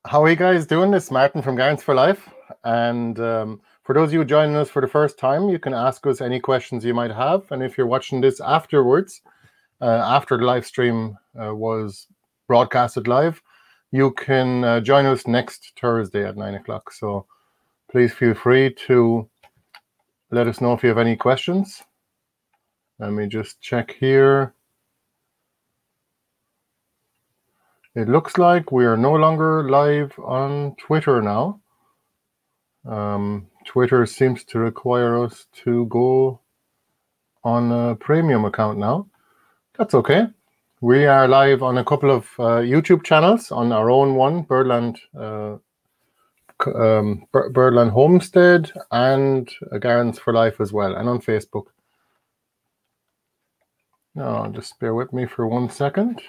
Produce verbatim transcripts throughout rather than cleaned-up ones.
How are you guys doing? This is Martin from Gardens for Life. And um, for those of you joining us for the first time, you can ask us any questions you might have. And if you're watching this afterwards, uh, after the live stream uh, was broadcasted live, you can uh, join us next Thursday at nine o'clock. So please feel free to let us know if you have any questions. Let me just check here. It looks like we are no longer live on Twitter now. Um, Twitter seems to require us to go on a premium account now. That's okay. We are live on a couple of uh, YouTube channels, on our own one, Birdland uh, um, Birdland Homestead, and uh, Gardens for Life as well, and on Facebook. Now, just bear with me for one second.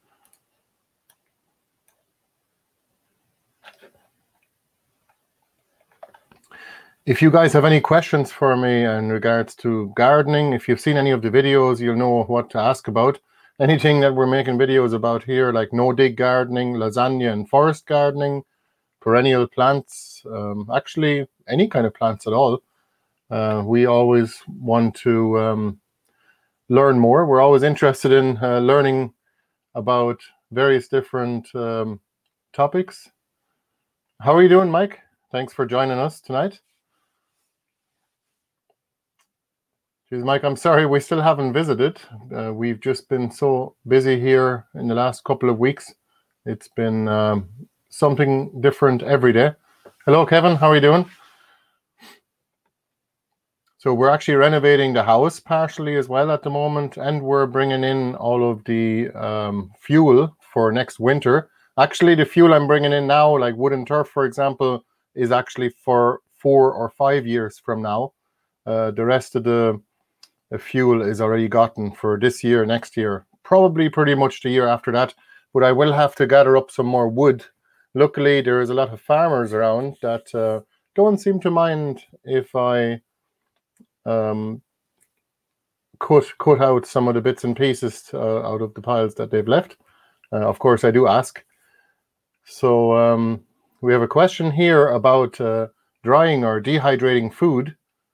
If you guys have any questions for me in regards to gardening, if you've seen any of the videos, you'll know what to ask about. Anything that we're making videos about here, like no-dig gardening, lasagna and forest gardening, perennial plants, um, actually any kind of plants at all. Uh, we always want to um, learn more. We're always interested in uh, learning about various different um, topics. How are you doing, Mike? Thanks for joining us tonight. Geez, Mike, I'm sorry we still haven't visited. Uh, we've just been so busy here in the last couple of weeks. It's been um, something different every day. Hello, Kevin. How are you doing? So we're actually renovating the house partially as well at the moment, and we're bringing in all of the um, fuel for next winter. Actually, the fuel I'm bringing in now, like wood and turf, for example, is actually for four or five years from now. Uh, the rest of the The fuel is already gotten for this year, next year, probably pretty much the year after that. But I will have to gather up some more wood. Luckily, there is a lot of farmers around that uh, don't seem to mind if I um, cut cut out some of the bits and pieces uh, out of the piles that they've left. Uh, of course, I do ask. So um, we have a question here about uh, drying or dehydrating food.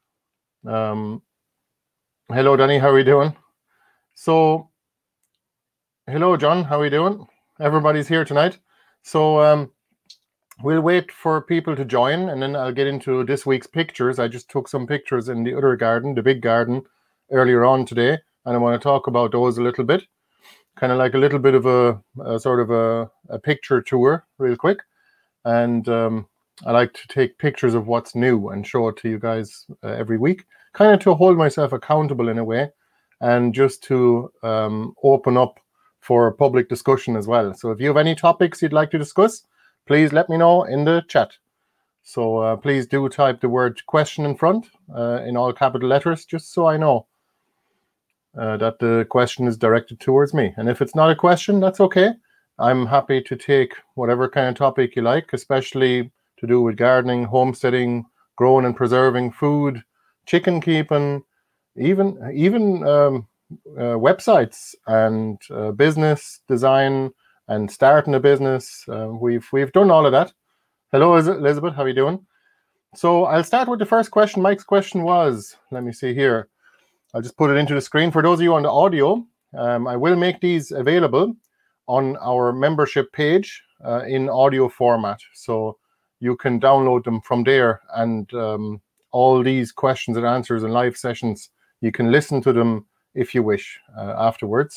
Um, Hello, Danny. How are you doing? So, hello, John. How are you doing? Everybody's here tonight. So, um, we'll wait for people to join, and then I'll get into this week's pictures. I just took some pictures in the other garden, the big garden, earlier on today, and I want to talk about those a little bit. Kind of like a little bit of a, a sort of a, a picture tour, real quick. And um, I like to take pictures of what's new and show it to you guys uh, every week. Kind of to hold myself accountable in a way, and just to um, open up for public discussion as well. So if you have any topics you'd like to discuss, please let me know in the chat. So uh, please do type the word question in front uh, in all capital letters, just so I know uh, that the question is directed towards me. And if it's not a question, that's okay. I'm happy to take whatever kind of topic you like, especially to do with gardening, homesteading, growing and preserving food, chicken keeping, even even um, uh, websites and uh, business design and starting a business. Uh, we've we've done all of that. Hello, Elizabeth. How are you doing? So I'll start with the first question. Mike's question was, let me see here. I'll just put it into the screen. For those of you on the audio, um, I will make these available on our membership page uh, in audio format. So you can download them from there, and um, all these questions and answers and live sessions, you can listen to them if you wish uh, afterwards.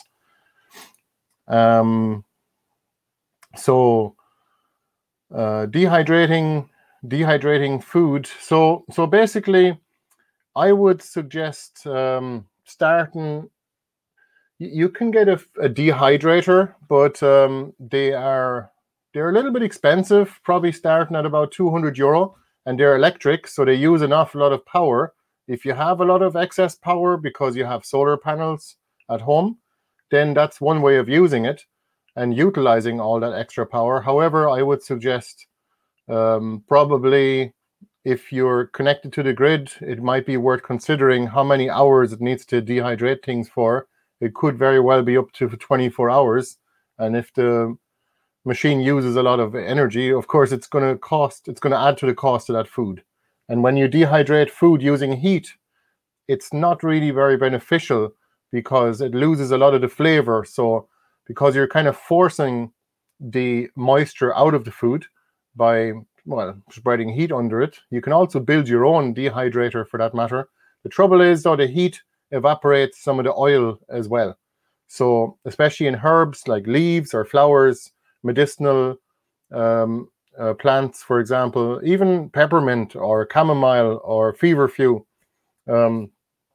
Um, so uh, dehydrating, dehydrating food. So so basically, I would suggest um, starting. You can get a, a dehydrator, but um, they are they're a little bit expensive. Probably starting at about two hundred euro. And they're electric, so they use an awful lot of power. If you have a lot of excess power because you have solar panels at home, then that's one way of using it and utilizing all that extra power. However, I would suggest um, probably if you're connected to the grid, it might be worth considering how many hours it needs to dehydrate things for. It could very well be up to twenty-four hours. And if the machine uses a lot of energy, of course, it's going to cost, it's going to add to the cost of that food. And when you dehydrate food using heat, it's not really very beneficial because it loses a lot of the flavor. So because you're kind of forcing the moisture out of the food by, well, spreading heat under it, you can also build your own dehydrator for that matter. The trouble is, though, the heat evaporates some of the oil as well. So especially in herbs like leaves or flowers, medicinal um, uh, plants, for example, even peppermint or chamomile or feverfew, um,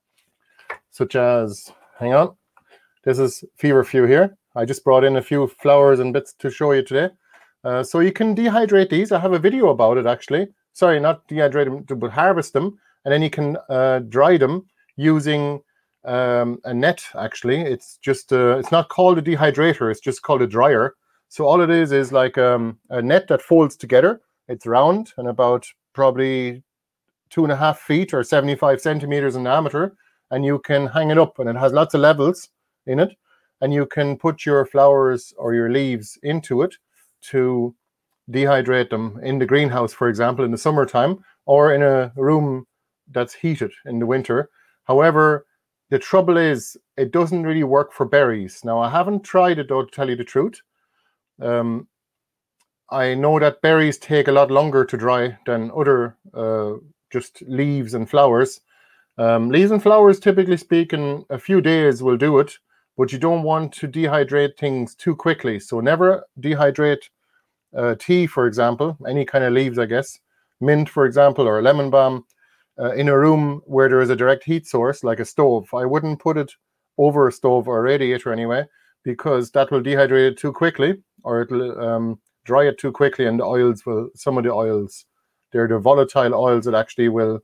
such as, hang on, this is feverfew here. I just brought in a few flowers and bits to show you today. Uh, so you can dehydrate these. I have a video about it, actually. Sorry, not dehydrate them, but harvest them. And then you can uh, dry them using um, a net, actually. It's just, uh, it's not called a dehydrator. It's just called a dryer. So all it is is like um, a net that folds together. It's round and about probably two and a half feet or seventy-five centimeters in diameter. And you can hang it up, and it has lots of levels in it. And you can put your flowers or your leaves into it to dehydrate them in the greenhouse, for example, in the summertime, or in a room that's heated in the winter. However, the trouble is it doesn't really work for berries. Now, I haven't tried it, though, to tell you the truth. Um, I know that berries take a lot longer to dry than other uh, just leaves and flowers. Um, leaves and flowers, typically speaking, a few days will do it, but you don't want to dehydrate things too quickly. So never dehydrate uh, tea, for example, any kind of leaves, I guess, mint, for example, or lemon balm, uh, in a room where there is a direct heat source, like a stove. I wouldn't put it over a stove or a radiator anyway, because that will dehydrate it too quickly, or it'll um, dry it too quickly, and the oils will, some of the oils, they're the volatile oils that actually will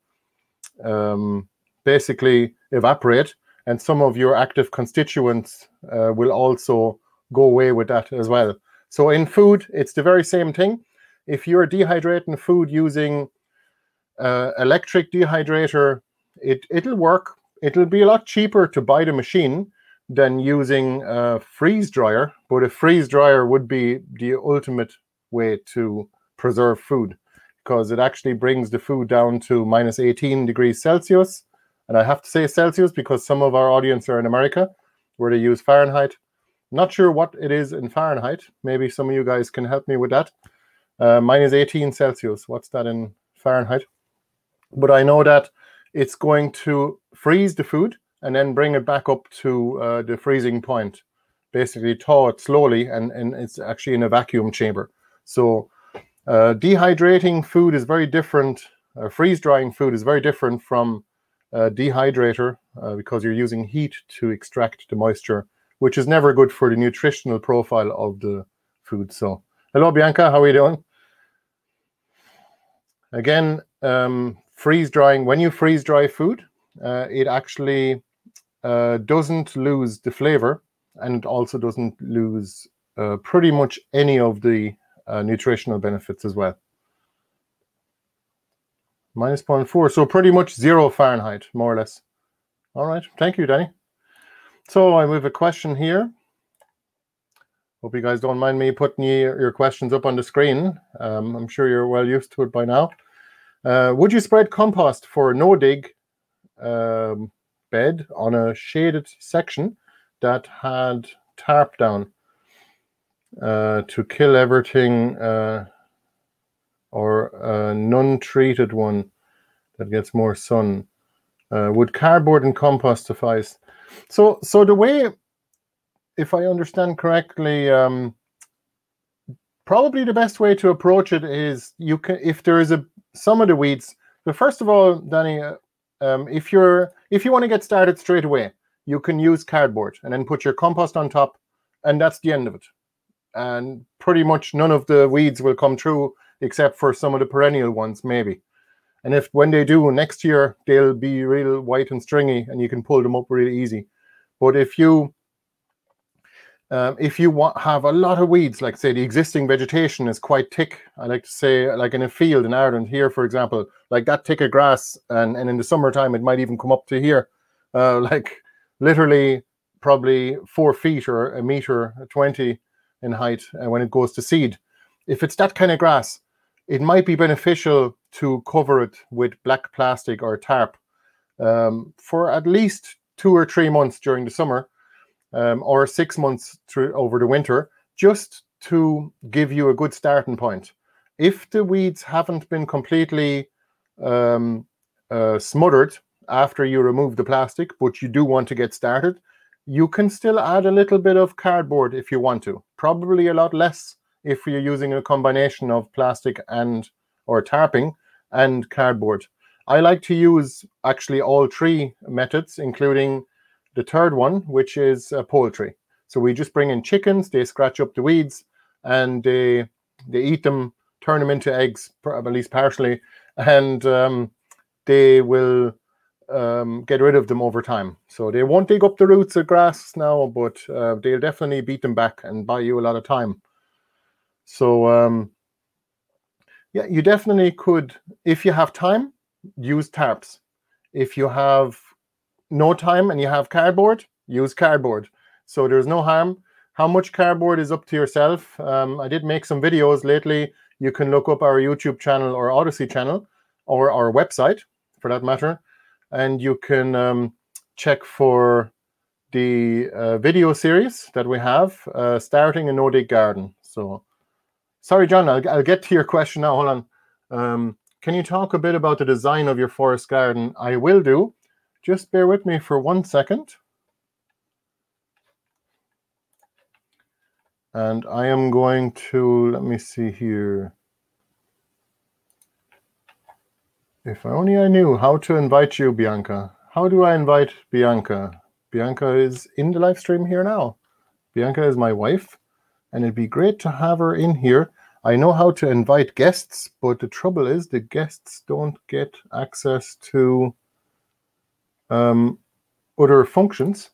um, basically evaporate, and some of your active constituents uh, will also go away with that as well. So in food, it's the very same thing. If you're dehydrating food using uh, electric dehydrator, it, it'll work. It'll be a lot cheaper to buy the machine than using a freeze dryer, but a freeze dryer would be the ultimate way to preserve food, because it actually brings the food down to minus eighteen degrees Celsius. And I have to say Celsius because some of our audience are in America, where they use Fahrenheit. Not sure what it is in Fahrenheit. Maybe some of you guys can help me with that. Uh, minus eighteen Celsius. What's that in Fahrenheit? But I know that it's going to freeze the food and then bring it back up to uh, the freezing point. Basically thaw it slowly, and, and it's actually in a vacuum chamber. So uh, dehydrating food is very different. Uh, freeze drying food is very different from a dehydrator uh, because you're using heat to extract the moisture, which is never good for the nutritional profile of the food. So, hello, Bianca, how are you doing? Again, um, freeze drying, when you freeze dry food, uh, it actually uh, doesn't lose the flavor, and it also doesn't lose uh, pretty much any of the uh, nutritional benefits as well. minus zero point four, so pretty much zero Fahrenheit, more or less. All right, thank you, Danny. So I have a question here. Hope you guys don't mind me putting your, your questions up on the screen. Um, I'm sure you're well used to it by now. Uh, would you spread compost for a no-dig um, bed on a shaded section that had tarp down uh, to kill everything, uh, or a non-treated one that gets more sun? Uh, would cardboard and compost suffice? So, so the way, if I understand correctly, um, probably the best way to approach it is you can, if there is a some of the weeds. But first of all, Danny, uh, um, if you're if you want to get started straight away, you can use cardboard and then put your compost on top, and that's the end of it. And pretty much none of the weeds will come through, except for some of the perennial ones, maybe. And if when they do next year, they'll be real white and stringy, and you can pull them up really easy. But if you Um, if you want, have a lot of weeds, like say the existing vegetation is quite thick, I like to say, like in a field in Ireland here, for example, like that thick of grass, and, and in the summertime, it might even come up to here, uh, like literally probably four feet or a meter twenty in height uh, when it goes to seed. If it's that kind of grass, it might be beneficial to cover it with black plastic or tarp um, for at least two or three months during the summer, um, or six months through over the winter, just to give you a good starting point. If the weeds haven't been completely um, uh, smothered after you remove the plastic, but you do want to get started, you can still add a little bit of cardboard if you want to. Probably a lot less if you're using a combination of plastic and or tarping and cardboard. I like to use actually all three methods, including the third one, which is uh, poultry. So we just bring in chickens, they scratch up the weeds, and they they eat them, turn them into eggs, at least partially, and um, they will um, get rid of them over time. So they won't dig up the roots of grass now, but uh, they'll definitely beat them back and buy you a lot of time. So um, yeah, you definitely could, if you have time, use tarps. If you have no time and you have cardboard, use cardboard. So there's no harm. How much cardboard is up to yourself. Um, I did make some videos lately. You can look up our YouTube channel or Odyssey channel or our website for that matter, and you can um, check for the uh, video series that we have, uh, starting a no-dig garden. So, sorry, John, I'll, I'll get to your question now. Hold on. Um, can you talk a bit about the design of your forest garden? I will do. Just bear with me for one second. And I am going to, let me see here. If only I knew how to invite you, Bianca. How do I invite Bianca? Bianca is in the live stream here now. Bianca is my wife, and it'd be great to have her in here. I know how to invite guests, but the trouble is the guests don't get access to um, other functions.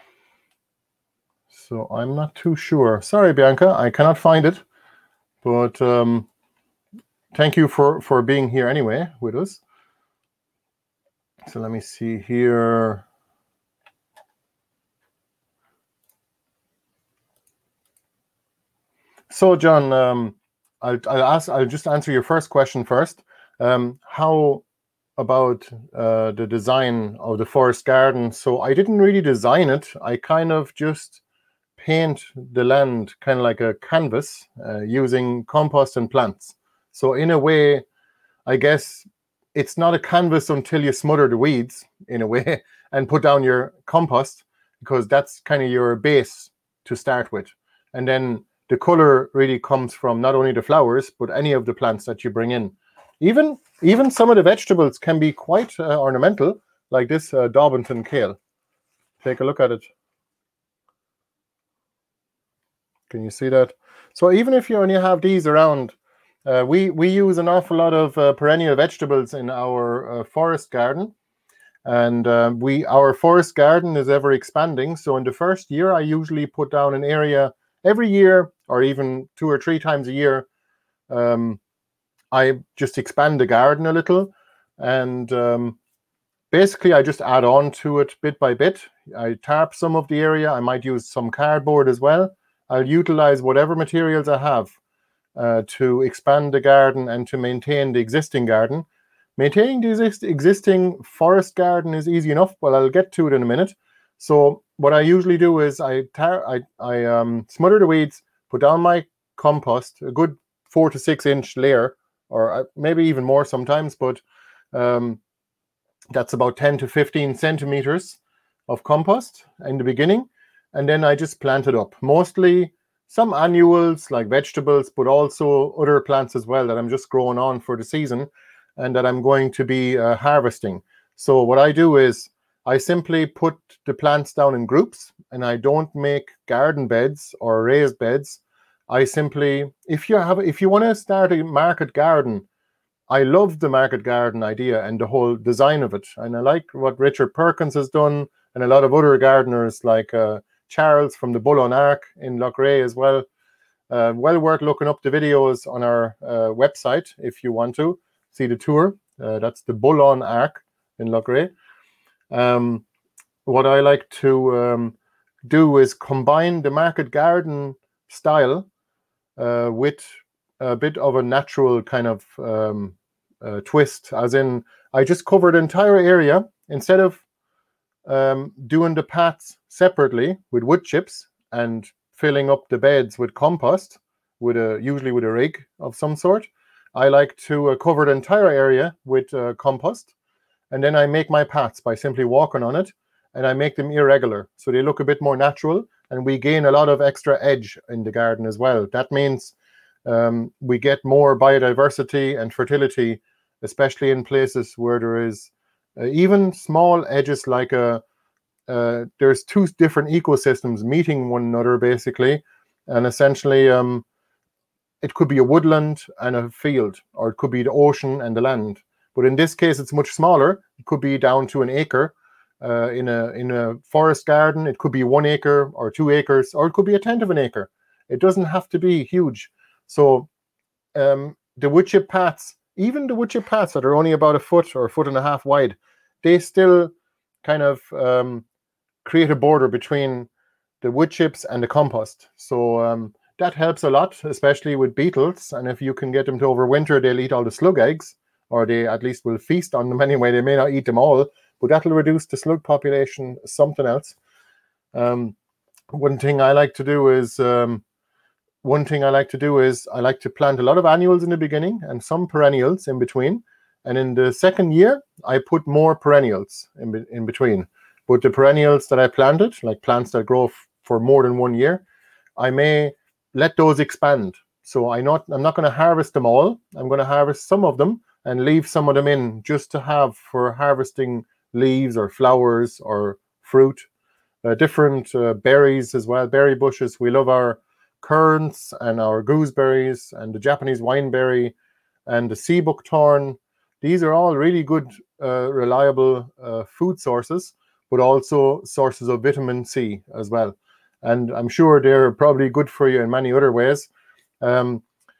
So I'm not too sure. Sorry, Bianca, I cannot find it. But um, thank you for, for being here anyway with us. So let me see here. So John, um, I'll, I'll ask. I'll just answer your first question first. Um, how about uh, the design of the forest garden? So I didn't really design it. I kind of just paint the land kind of like a canvas uh, using compost and plants. So in a way, I guess it's not a canvas until you smother the weeds in a way and put down your compost, because that's kind of your base to start with. And then the color really comes from not only the flowers, but any of the plants that you bring in. Even, even some of the vegetables can be quite uh, ornamental, like this uh, Daubenton kale. Take a look at it. Can you see that? So even if you only have these around, uh, we, we use an awful lot of uh, perennial vegetables in our uh, forest garden. And uh, we our forest garden is ever expanding. So in the first year, I usually put down an area every year, or even two or three times a year. Um, I just expand the garden a little. And um, basically, I just add on to it bit by bit. I tarp some of the area. I might use some cardboard as well. I'll utilize whatever materials I have uh, to expand the garden and to maintain the existing garden. Maintaining the exist existing forest garden is easy enough, but I'll get to it in a minute. So what I usually do is I tar I, I um, smother the weeds, put down my compost, a good four to six inch layer, or maybe even more sometimes, but um, that's about ten to fifteen centimeters of compost in the beginning. And then I just plant it up. Mostly some annuals like vegetables, but also other plants as well that I'm just growing on for the season and that I'm going to be uh, harvesting. So what I do is I simply put the plants down in groups, and I don't make garden beds or raised beds. I simply, if you have, if you want to start a market garden, I love the market garden idea and the whole design of it. And I like what Richard Perkins has done, and a lot of other gardeners like uh, Charles from the Bull on Ark in Loughrea as well. Uh, well worth looking up the videos on our uh, website if you want to see the tour. Uh, that's the Bull on Ark in Loughrea. Um, what I like to um, do is combine the market garden style uh, with a bit of a natural kind of um, uh, twist, as in I just covered the entire area instead of um, doing the paths separately with wood chips and filling up the beds with compost, with a usually with a rig of some sort. I like to uh, cover the entire area with uh, compost, and then I make my paths by simply walking on it, and I make them irregular so they look a bit more natural, and we gain a lot of extra edge in the garden as well. That means um, we get more biodiversity and fertility, especially in places where there is uh, even small edges, like a uh, there's two different ecosystems meeting one another basically, and essentially um, it could be a woodland and a field, or it could be the ocean and the land. But in this case, it's much smaller. It could be down to an acre. Uh, in a in a forest garden, it could be one acre or two acres, or it could be a tenth of an acre. It doesn't have to be huge. So um, the wood chip paths, even the wood chip paths that are only about a foot or a foot and a half wide, they still kind of um, create a border between the wood chips and the compost. So um, that helps a lot, especially with beetles. And if you can get them to overwinter, they'll eat all the slug eggs, or they at least will feast on them anyway. They may not eat them all, but that'll reduce the slug population, something else. Um, one thing I like to do is um, one thing I like to do is I like to plant a lot of annuals in the beginning and some perennials in between. And in the second year, I put more perennials in, be in between. But the perennials that I planted, like plants that grow f for more than one year, I may let those expand. So I not, I'm not going to harvest them all. I'm going to harvest some of them and leave some of them in just to have for harvesting leaves or flowers or fruit, uh, different uh, berries as well, berry bushes. We love our currants and our gooseberries and the Japanese wineberry and the sea buckthorn. These are all really good, uh, reliable uh, food sources, but also sources of vitamin C as well. And I'm sure they're probably good for you in many other ways. Um,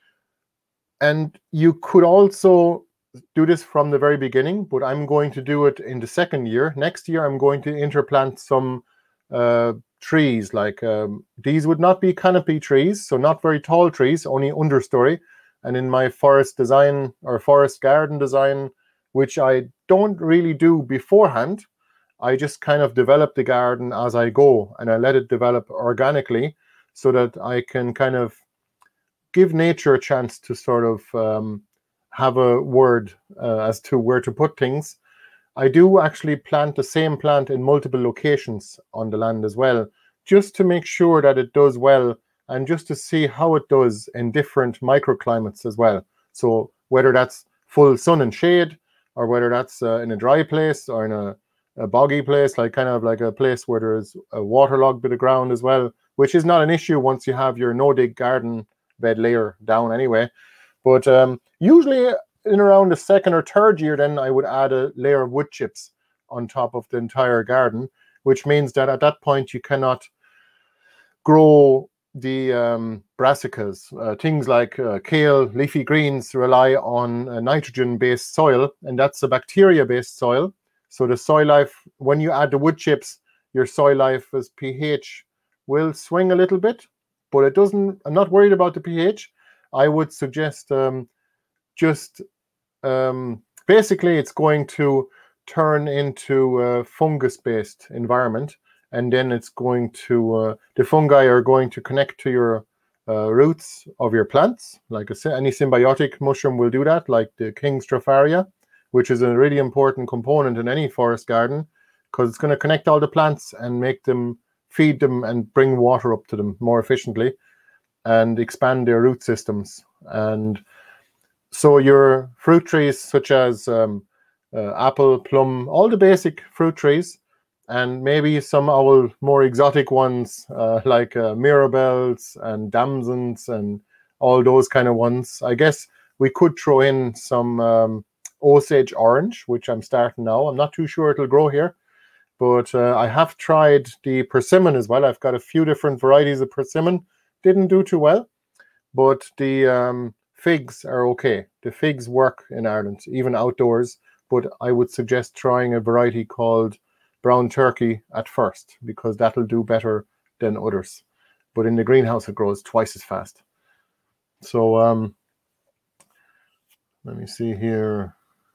and you could also do this from the very beginning, but I'm going to do it in the second year. Next year, I'm going to interplant some uh, trees. Like um, these would not be canopy trees, so not very tall trees, only understory. And in my forest design or forest garden design, which I don't really do beforehand, I just kind of develop the garden as I go, and I let it develop organically so that I can kind of give nature a chance to sort of um, have a word uh, as to where to put things. I do actually plant the same plant in multiple locations on the land as well, just to make sure that it does well and just to see how it does in different microclimates as well. So whether that's full sun and shade, or whether that's uh, in a dry place or in a, a boggy place, like kind of like a place where there's a waterlogged bit of ground as well, which is not an issue once you have your no-dig garden bed layer down anyway. But um, usually in around the second or third year, then I would add a layer of wood chips on top of the entire garden, which means that at that point you cannot grow the um, brassicas. Uh, things like uh, kale, leafy greens rely on a nitrogen-based soil, and that's a bacteria-based soil. So the soil life, when you add the wood chips, your soil life as pH will swing a little bit, but it doesn't. I'm not worried about the pH. I would suggest um, just um, basically it's going to turn into a fungus-based environment, and then it's going to uh, the fungi are going to connect to your uh, roots of your plants. Like a, any symbiotic mushroom will do that, like the King Stropharia, which is a really important component in any forest garden, because it's going to connect all the plants and make them feed them and bring water up to them more efficiently and expand their root systems. And so your fruit trees, such as um, uh, apple, plum, all the basic fruit trees, and maybe some our more exotic ones uh, like uh, mirabelles and damsons and all those kind of ones. I guess we could throw in some um, Osage orange, which I'm starting now. I'm not too sure it'll grow here, but uh, I have tried the persimmon as well. I've got a few different varieties of persimmon. Didn't do too well, but the um, figs are okay. The figs work in Ireland, even outdoors, but I would suggest trying a variety called brown turkey at first, because that'll do better than others. but in the greenhouse it grows twice as fast. So um, let me see here.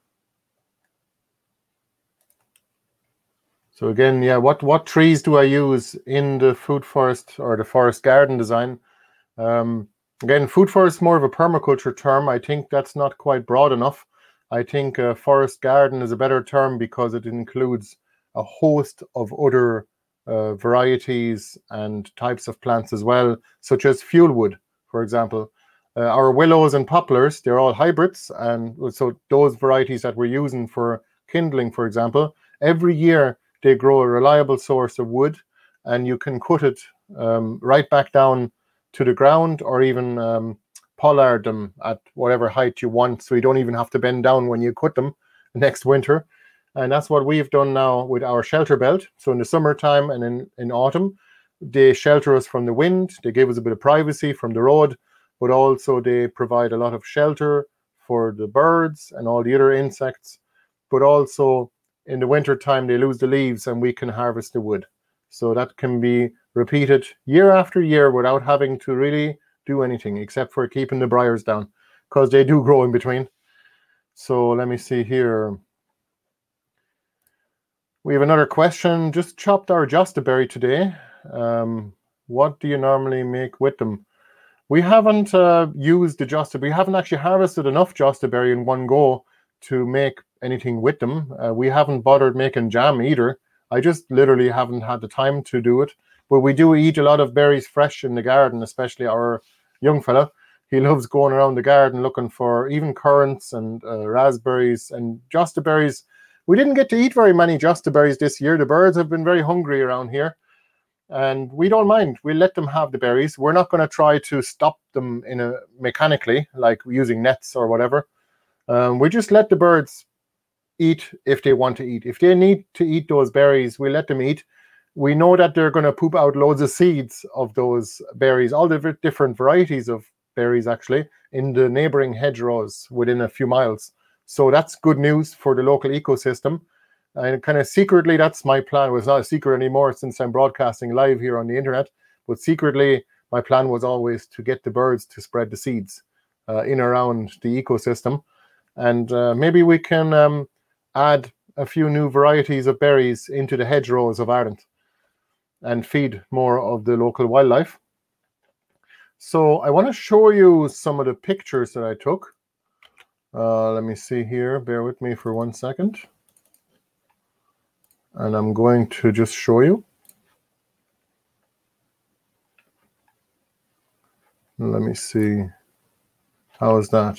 So again, yeah, what, what trees do I use in the food forest or the forest garden design? Um, again, food forest is more of a permaculture term. I think that's not quite broad enough. I think uh, forest garden is a better term because it includes a host of other uh, varieties and types of plants as well, such as fuel wood, for example. Uh, our willows and poplars, they're all hybrids, and so those varieties that we're using for kindling, for example, every year they grow a reliable source of wood, and you can cut it um, right back down to the ground, or even um, pollard them at whatever height you want, so you don't even have to bend down when you cut them next winter. And that's what we've done now with our shelter belt. So in the summertime and in, in autumn, they shelter us from the wind, they give us a bit of privacy from the road, but also they provide a lot of shelter for the birds and all the other insects. But also in the winter time, they lose the leaves and we can harvest the wood. So that can be repeated year after year without having to really do anything except for keeping the briars down, because they do grow in between. So let me see here. We have another question. Just chopped our jostaberry today. Um, what do you normally make with them? We haven't uh, used the jostaberry. We haven't actually harvested enough jostaberry in one go to make anything with them. Uh, we haven't bothered making jam either. I just literally haven't had the time to do it. But we do eat a lot of berries fresh in the garden, especially our young fella. He loves going around the garden looking for even currants and uh, raspberries and jostaberries. We didn't get to eat very many jostaberries this year. The birds have been very hungry around here, and we don't mind. We'll let them have the berries. We're not going to try to stop them in a mechanically, like using nets or whatever. Um, we just let the birds eat if they want to eat. If they need to eat those berries, we let them eat. We know that they're going to poop out loads of seeds of those berries, all the different varieties of berries actually, in the neighboring hedgerows within a few miles. So that's good news for the local ecosystem. And kind of secretly, that's my plan. Well, it's not a secret anymore since I'm broadcasting live here on the internet. But secretly, my plan was always to get the birds to spread the seeds uh, in around the ecosystem. And uh, maybe we can um, add a few new varieties of berries into the hedgerows of Ireland and feed more of the local wildlife. So I want to show you some of the pictures that I took. Uh, let me see here. Bear with me for one second. And I'm going to just show you. Let me see. How is that?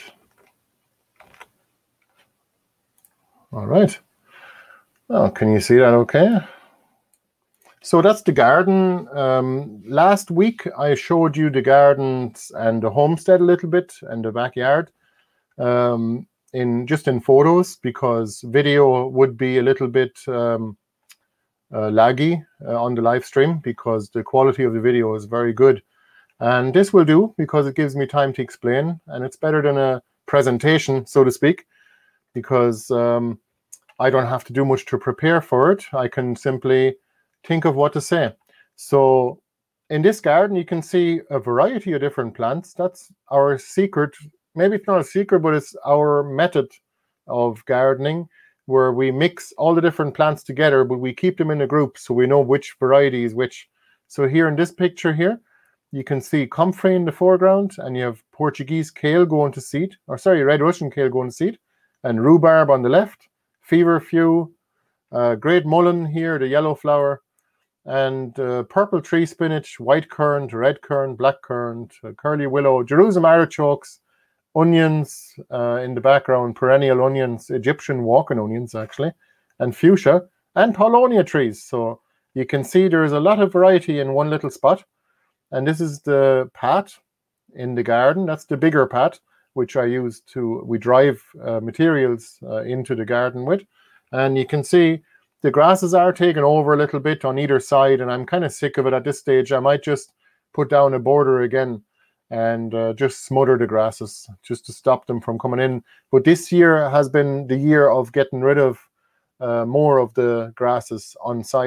All right. Oh, can you see that okay? So that's the garden. Um, last week, I showed you the gardens and the homestead a little bit and the backyard um, in just in photos, because video would be a little bit um, uh, laggy uh, on the live stream because the quality of the video is very good. And this will do because it gives me time to explain, and it's better than a presentation, so to speak, because um, I don't have to do much to prepare for it. I can simply think of what to say. So in this garden, you can see a variety of different plants. That's our secret. Maybe it's not a secret, but it's our method of gardening, where we mix all the different plants together, but we keep them in a group so we know which variety is which. So here in this picture here, you can see comfrey in the foreground, and you have Portuguese kale going to seed, or sorry, red Russian kale going to seed, and rhubarb on the left, feverfew, uh, great mullein here, the yellow flower, and uh, purple tree spinach, white currant, red currant, black currant, uh, curly willow, Jerusalem artichokes, onions uh, in the background, perennial onions, Egyptian walking onions actually, and fuchsia, and paulownia trees. So you can see there's a lot of variety in one little spot. And this is the path in the garden. That's the bigger path, which I use to, we drive uh, materials uh, into the garden with. And you can see the grasses are taken over a little bit on either side, and I'm kind of sick of it at this stage. I might just put down a border again and uh, just smother the grasses just to stop them from coming in. But this year has been the year of getting rid of uh, more of the grasses on site.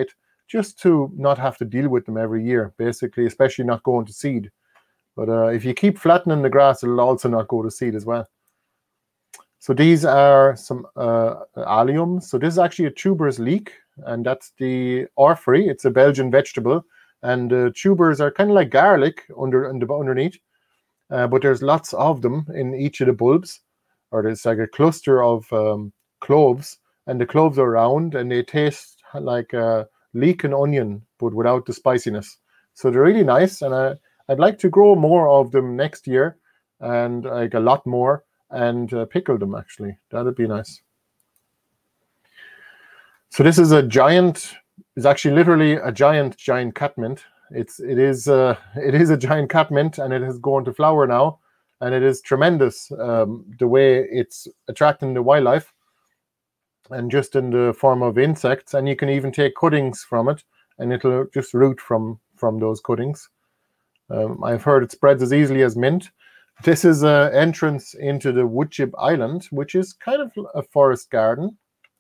just to not have to deal with them every year, basically, especially not going to seed. But uh, if you keep flattening the grass, it'll also not go to seed as well. So these are some uh, alliums. So this is actually a tuberous leek, and that's the orphery. It's a Belgian vegetable, and uh, tubers are kind of like garlic under, under underneath, uh, but there's lots of them in each of the bulbs, or there's like a cluster of um, cloves, and the cloves are round, and they taste like uh, leek and onion, but without the spiciness. So they're really nice, and I, I'd like to grow more of them next year, and like a lot more, and uh, pickle them, actually. That'd be nice. So this is a giant, it's actually literally a giant, giant catmint. It's, it is, uh, it is a giant catmint, and it has gone to flower now, and it is tremendous um, the way it's attracting the wildlife, and just in the form of insects, and you can even take cuttings from it, and it'll just root from, from those cuttings. Um, I've heard it spreads as easily as mint. This is an entrance into the Woodchip Island, which is kind of a forest garden.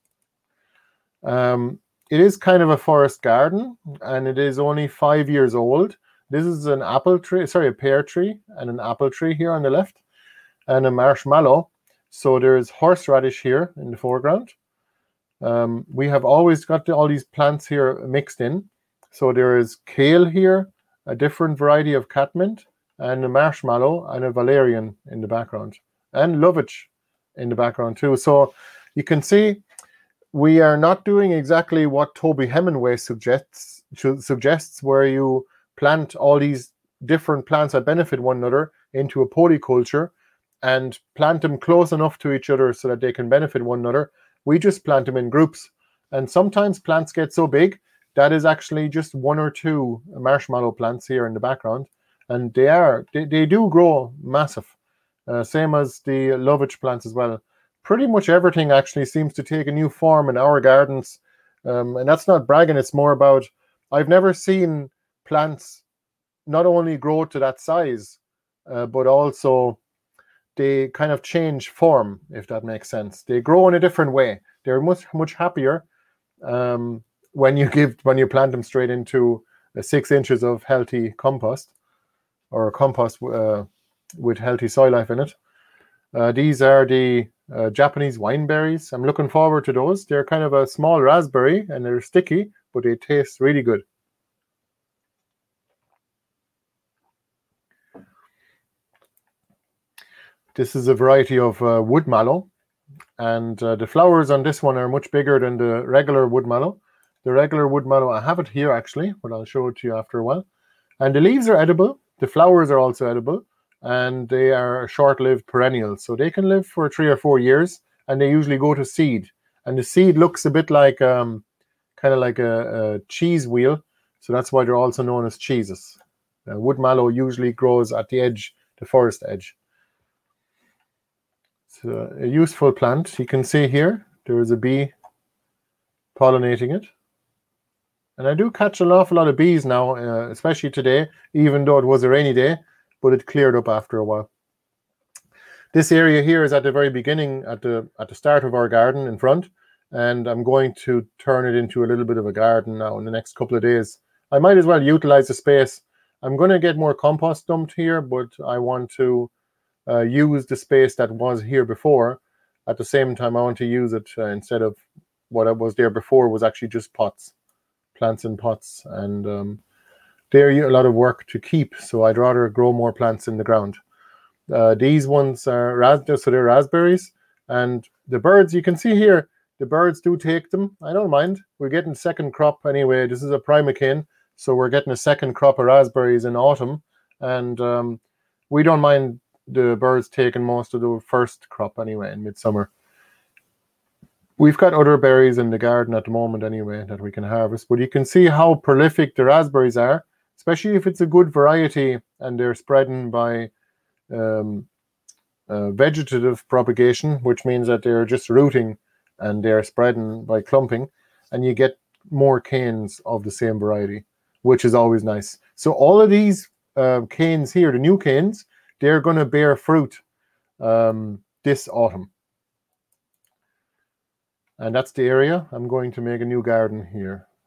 Um, it is kind of a forest garden, and it is only five years old. This is an apple tree, sorry, a pear tree, and an apple tree here on the left, and a marshmallow. So there's horseradish here in the foreground. Um, we have always got the, all these plants here mixed in. So there is kale here, a different variety of catmint, and a marshmallow, and a valerian in the background, and lovage in the background too. So you can see we are not doing exactly what Toby Hemenway suggests, suggests where you plant all these different plants that benefit one another into a polyculture and plant them close enough to each other so that they can benefit one another. We just plant them in groups. And sometimes plants get so big that is actually just one or two marshmallow plants here in the background. And they are, they, they do grow massive. Uh, same as the lovage plants as well. Pretty much everything actually seems to take a new form in our gardens. Um, and that's not bragging, it's more about, I've never seen plants not only grow to that size, uh, but also they kind of change form, if that makes sense. They grow in a different way. They're much, much happier um, when you give, when you plant them straight into uh, six inches of healthy compost, or compost uh, with healthy soil life in it. Uh, these are the uh, Japanese wineberries. I'm looking forward to those. They're kind of a small raspberry, and they're sticky, but they taste really good. This is a variety of uh, wood mallow, and uh, the flowers on this one are much bigger than the regular wood mallow. The regular wood mallow, I have it here actually, but I'll show it to you after a while. And the leaves are edible. The flowers are also edible, and they are short-lived perennials. So they can live for three or four years, and they usually go to seed. And the seed looks a bit like, um, kind of like a, a cheese wheel. So that's why they're also known as cheeses. Uh, wood mallow usually grows at the edge, the forest edge. It's a, a useful plant. You can see here, there is a bee pollinating it. And I do catch an awful lot of bees now, uh, especially today, even though it was a rainy day, but it cleared up after a while. This area here is at the very beginning, at the at the start of our garden in front, and I'm going to turn it into a little bit of a garden now in the next couple of days. I might as well utilize the space. I'm going to get more compost dumped here, but I want to uh, use the space that was here before. At the same time, I want to use it uh, instead of what was there before was actually just pots. Plants in pots, and um, they're a lot of work to keep, so I'd rather grow more plants in the ground. Uh, these ones are raspberries, so they're raspberries, and the birds, you can see here, the birds do take them. I don't mind. We're getting second crop anyway. This is a primocane, so we're getting a second crop of raspberries in autumn, and um, we don't mind the birds taking most of the first crop anyway in midsummer. We've got other berries in the garden at the moment anyway that we can harvest, but you can see how prolific the raspberries are, especially if it's a good variety and they're spreading by um, uh, vegetative propagation, which means that they're just rooting and they're spreading by clumping, and you get more canes of the same variety, which is always nice. So all of these uh, canes here, the new canes, they're going to bear fruit um, this autumn. And that's the area. I'm going to make a new garden here.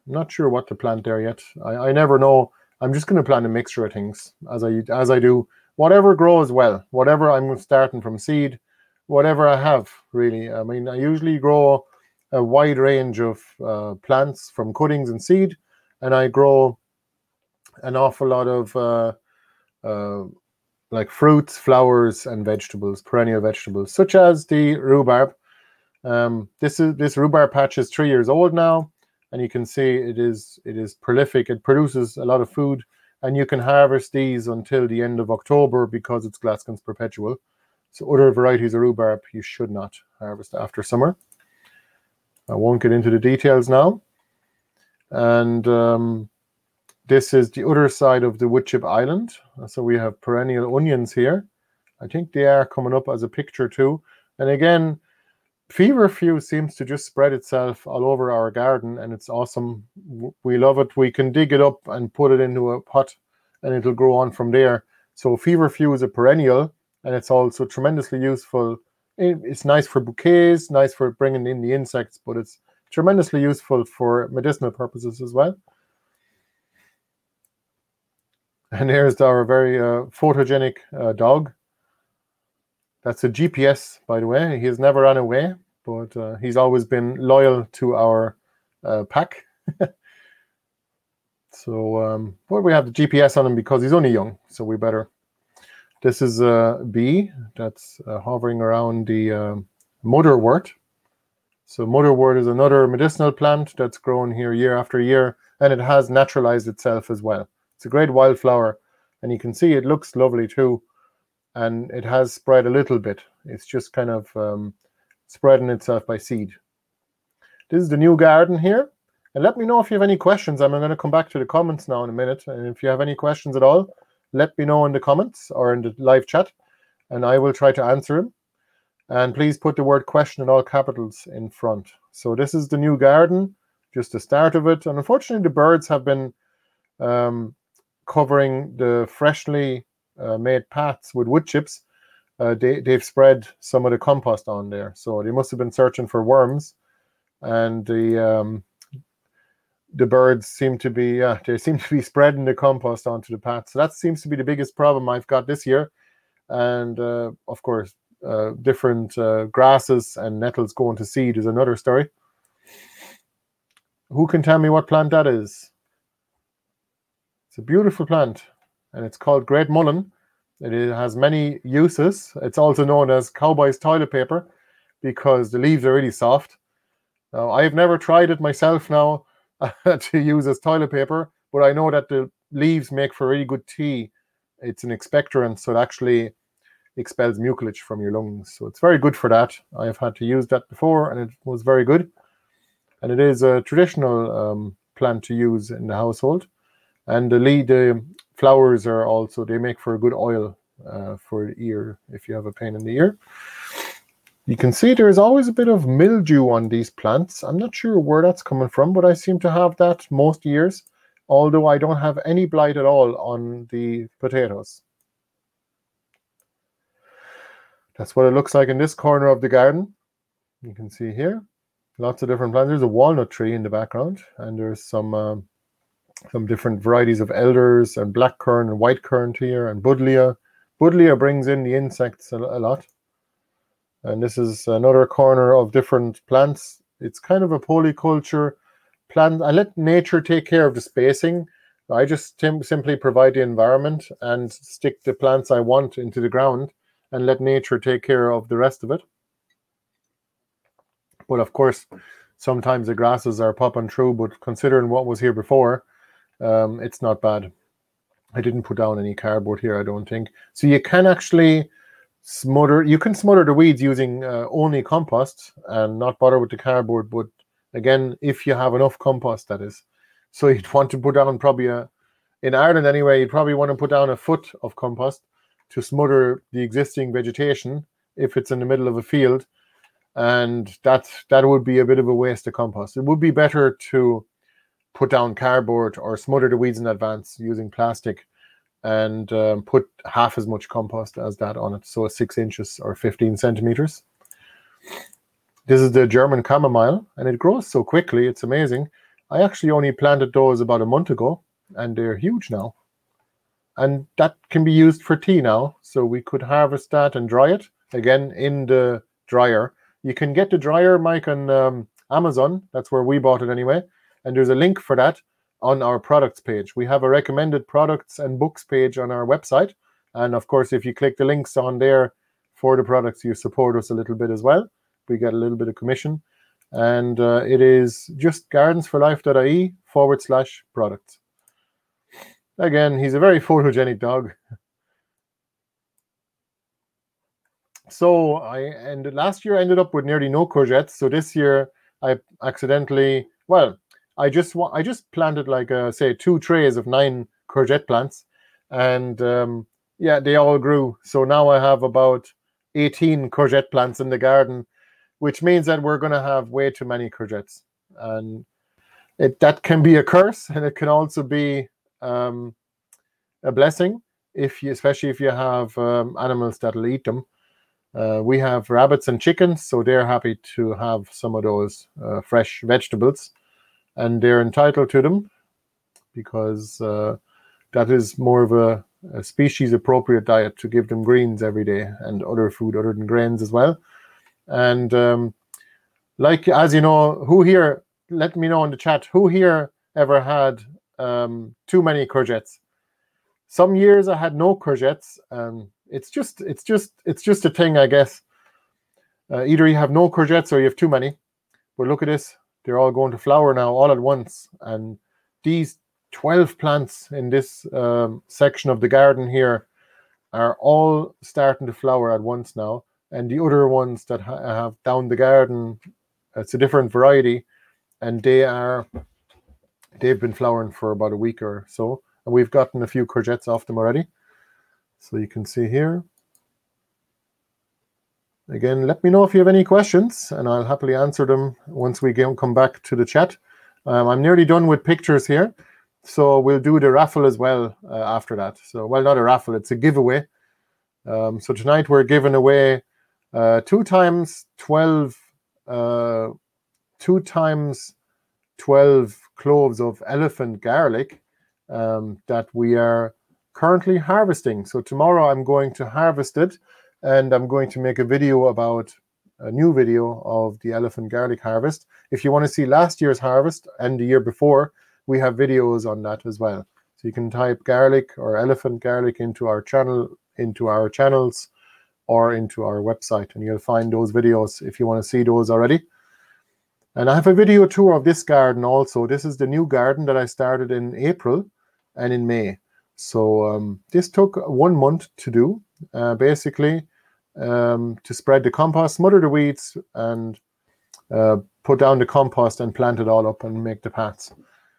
not sure what to plant there yet. I, I never know. I'm just going to plant a mixture of things as I as I do. Whatever grows well, whatever I'm starting from seed, whatever I have, really. I mean, I usually grow a wide range of uh, plants from cuttings and seed, and I grow an awful lot of uh, uh, like fruits, flowers, and vegetables, perennial vegetables, such as the rhubarb. Um, this is this rhubarb patch is three years old now, and you can see it is it is prolific. It produces a lot of food, and you can harvest these until the end of October because it's Glaston's perpetual. So other varieties of rhubarb you should not harvest after summer. I won't get into the details now. And um, this is the other side of the woodchip island. So we have perennial onions here. I think they are coming up as a picture too. And again, feverfew seems to just spread itself all over our garden, and it's awesome. We love it. We can dig it up and put it into a pot, and it'll grow on from there. So feverfew is a perennial, and it's also tremendously useful. It's nice for bouquets, nice for bringing in the insects, but it's tremendously useful for medicinal purposes as well. And here's our very uh, photogenic uh, dog. That's a G P S, by the way. He has never run away, but uh, he's always been loyal to our uh, pack. So, um, but we have the G P S on him because he's only young, so we better. This is a bee that's uh, hovering around the uh, motherwort. So motherwort is another medicinal plant that's grown here year after year, and it has naturalized itself as well. It's a great wildflower, and you can see it looks lovely too. And it has spread a little bit. It's just kind of um, spreading itself by seed. This is the new garden here. And let me know if you have any questions. I'm going to come back to the comments now in a minute. And if you have any questions at all, let me know in the comments or in the live chat, and I will try to answer them. And please put the word question in all capitals in front. So this is the new garden, just the start of it. And unfortunately, the birds have been um, covering the freshly Uh, made paths with wood chips. Uh, they, they've spread some of the compost on there, so they must have been searching for worms, and the um, the birds seem to be yeah they seem to be spreading the compost onto the path. So that seems to be the biggest problem I've got this year. And uh, of course, uh, different uh, grasses and nettles going to seed is another story. Who can tell me what plant that is? It's a beautiful plant, and it's called Great Mullen. It has many uses. It's also known as cowboy's toilet paper because the leaves are really soft. Now, I've never tried it myself now to use as toilet paper, but I know that the leaves make for really good tea. It's an expectorant, so it actually expels mucilage from your lungs. So it's very good for that. I have had to use that before, and it was very good. And it is a traditional um, plant to use in the household. And the lead, the flowers are also, they make for a good oil uh, for the ear if you have a pain in the ear. You can see there's always a bit of mildew on these plants. I'm not sure where that's coming from, but I seem to have that most years, although I don't have any blight at all on the potatoes. That's what it looks like in this corner of the garden. You can see here, lots of different plants. There's a walnut tree in the background, and there's some um, some different varieties of elders and blackcurrant and white currant here, and buddleia. Buddleia brings in the insects a, a lot. And this is another corner of different plants. It's kind of a polyculture plant. I let nature take care of the spacing. I just simply provide the environment and stick the plants I want into the ground and let nature take care of the rest of it. But of course, sometimes the grasses are popping through, but considering what was here before, um, it's not bad. I didn't put down any cardboard here, I don't think. So you can actually smother, you can smother the weeds using uh, only compost and not bother with the cardboard. But again, if you have enough compost, that is. So you'd want to put down probably a, in Ireland anyway, you'd probably want to put down a foot of compost to smother the existing vegetation if it's in the middle of a field. And that that would be a bit of a waste of compost. It would be better to put down cardboard or smother the weeds in advance using plastic and um, put half as much compost as that on it. So six inches or fifteen centimeters. This is the German chamomile, and it grows so quickly. It's amazing. I actually only planted those about a month ago, and they're huge now. And that can be used for tea now. So we could harvest that and dry it, again, in the dryer. You can get the dryer, Mike, on um, Amazon. That's where we bought it anyway. And there's a link for that on our products page. We have a recommended products and books page on our website. And of course, if you click the links on there for the products, you support us a little bit as well. We get a little bit of commission. And uh, it is just gardensforlife.ie forward slash products. Again, he's a very photogenic dog. So I ended last year I ended up with nearly no courgettes. So this year I accidentally, well, I just I just planted like uh, say two trays of nine courgette plants, and um, yeah, they all grew. So now I have about eighteen courgette plants in the garden, which means that we're going to have way too many courgettes, and it that can be a curse, and it can also be um, a blessing if you, especially if you have um, animals that'll eat them. Uh, we have rabbits and chickens, so they're happy to have some of those uh, fresh vegetables, and they're entitled to them because uh, that is more of a, a species-appropriate diet to give them greens every day and other food other than grains as well. And um, like, as you know, who here, let me know in the chat, who here ever had um, too many courgettes? Some years I had no courgettes. Um, it's just, it's just, it's just a thing, I guess. Uh, either you have no courgettes or you have too many. But look at this; they're all going to flower now, all at once. And these twelve plants in this um, section of the garden here are all starting to flower at once now. And the other ones that ha have down the garden, it's a different variety, and they are, they've been flowering for about a week or so. And we've gotten a few courgettes off them already. So you can see here. Again, let me know if you have any questions, and I'll happily answer them once we get, come back to the chat. Um, I'm nearly done with pictures here, so we'll do the raffle as well uh, after that. So, well, not a raffle, it's a giveaway. Um, so tonight we're giving away uh, two times twelve, uh, two times twelve cloves of elephant garlic um, that we are currently harvesting. So tomorrow I'm going to harvest it, and I'm going to make a video about a new video of the elephant garlic harvest. If you want to see last year's harvest and the year before, we have videos on that as well. So you can type garlic or elephant garlic into our channel, into our channels, or into our website, and you'll find those videos if you want to see those already. And I have a video tour of this garden also. This is the new garden that I started in April and in May. So um, this took one month to do, uh, basically, um, to spread the compost, smother the weeds, and uh, put down the compost and plant it all up and make the paths.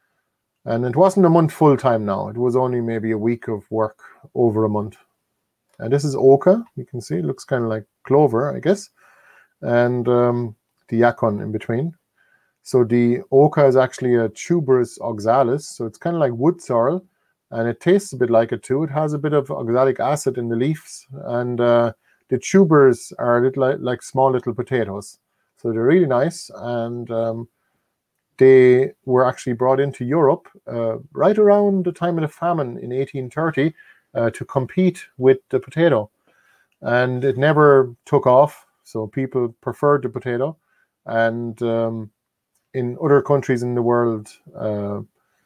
And it wasn't a month full time now. It was only maybe a week of work over a month. And this is oca. You can see it looks kind of like clover, I guess. And um, the yacon in between. So the oca is actually a tuberous oxalis. So it's kind of like wood sorrel. And it tastes a bit like it too. It has a bit of oxalic acid in the leaves. And uh, the tubers are a little like, like small little potatoes. So they're really nice. And um, they were actually brought into Europe uh, right around the time of the famine in eighteen thirty uh, to compete with the potato. And it never took off. So people preferred the potato. And um, in other countries in the world, uh,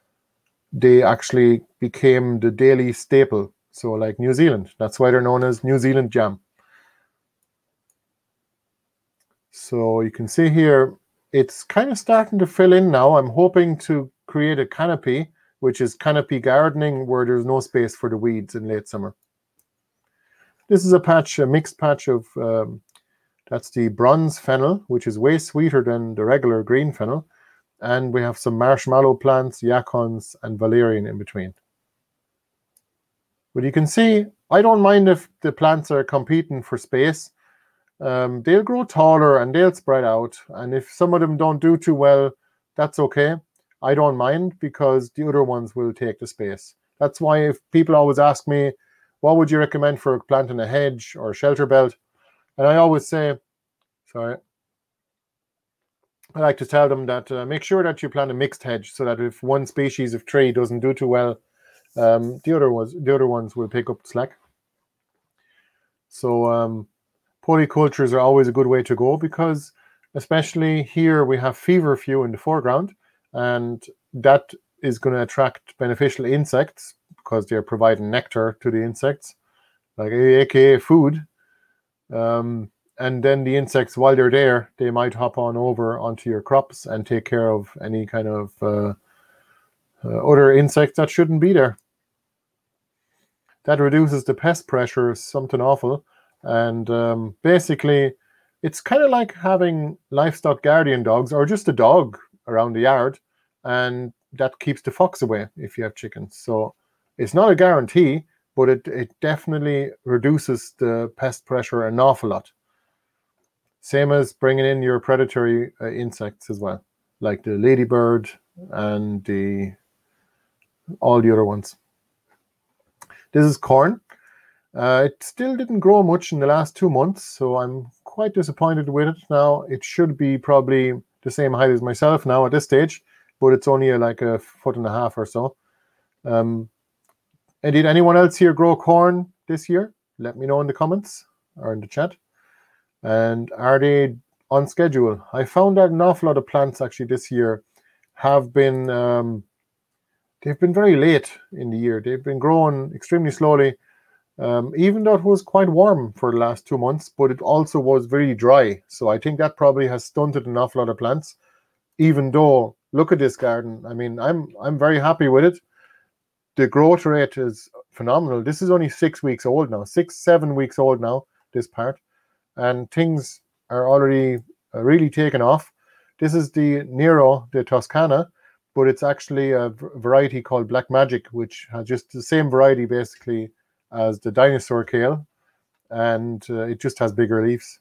they actually became the daily staple. So like New Zealand, that's why they're known as New Zealand jam. So you can see here, it's kind of starting to fill in now. I'm hoping to create a canopy, which is canopy gardening, where there's no space for the weeds in late summer. This is a patch, a mixed patch of, um, that's the bronze fennel, which is way sweeter than the regular green fennel. And we have some marshmallow plants, yacons, and valerian in between. But you can see, I don't mind if the plants are competing for space. Um, they'll grow taller and they'll spread out. And if some of them don't do too well, that's okay. I don't mind, because the other ones will take the space. That's why if people always ask me, what would you recommend for planting a hedge or a shelter belt? And I always say, sorry, I like to tell them that uh, make sure that you plant a mixed hedge so that if one species of tree doesn't do too well, um, the other ones the other ones will pick up the slack. So um, polycultures are always a good way to go, because especially here we have feverfew in the foreground, and that is going to attract beneficial insects because they're providing nectar to the insects, like aka food. Um, and then the insects, while they're there, they might hop on over onto your crops and take care of any kind of uh, uh, other insects that shouldn't be there. That reduces the pest pressure, something awful. And um, basically, it's kind of like having livestock guardian dogs or just a dog around the yard, and that keeps the fox away if you have chickens. So it's not a guarantee, but it, it definitely reduces the pest pressure an awful lot. Same as bringing in your predatory uh, insects as well, like the ladybird and the all the other ones. This is corn. Uh, it still didn't grow much in the last two months, so I'm quite disappointed with it now. It should be probably the same height as myself now at this stage, but it's only a, like a foot and a half or so. Um, and did anyone else here grow corn this year? Let me know in the comments or in the chat. And are they on schedule? I found that an awful lot of plants actually this year have been, um, they've been very late in the year. They've been growing extremely slowly. Um, even though it was quite warm for the last two months, but it also was very dry. So I think that probably has stunted an awful lot of plants. Even though, look at this garden. I mean, I'm I'm very happy with it. The growth rate is phenomenal. This is only six weeks old now, six, seven weeks old now, this part. And things are already uh, really taken off. This is the Nero de Toscana, but it's actually a variety called Black Magic, which has just the same variety basically as the dinosaur kale, and uh, it just has bigger leaves.